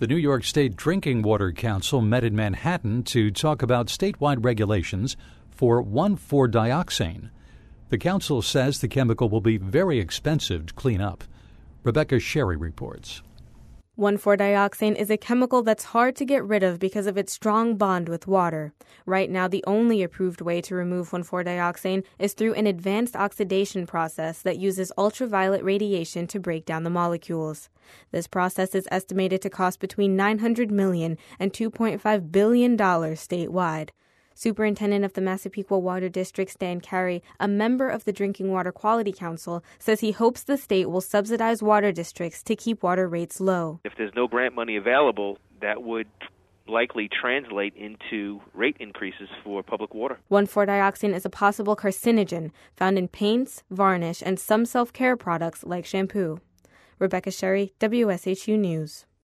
The New York State Drinking Water Council met in Manhattan to talk about statewide regulations for 1,4-dioxane. The council says the chemical will be very expensive to clean up. Rebecca Sherry reports. 1,4-dioxane is a chemical that's hard to get rid of because of its strong bond with water. Right now, the only approved way to remove 1,4-dioxane is through an advanced oxidation process that uses ultraviolet radiation to break down the molecules. This process is estimated to cost between $900 million and $2.5 billion statewide. Superintendent of the Massapequa Water District, Stan Carey, a member of the Drinking Water Quality Council, says he hopes the state will subsidize water districts to keep water rates low. If there's no grant money available, that would likely translate into rate increases for public water. 1,4-dioxane is a possible carcinogen found in paints, varnish, and some self-care products like shampoo. Rebecca Sherry, WSHU News.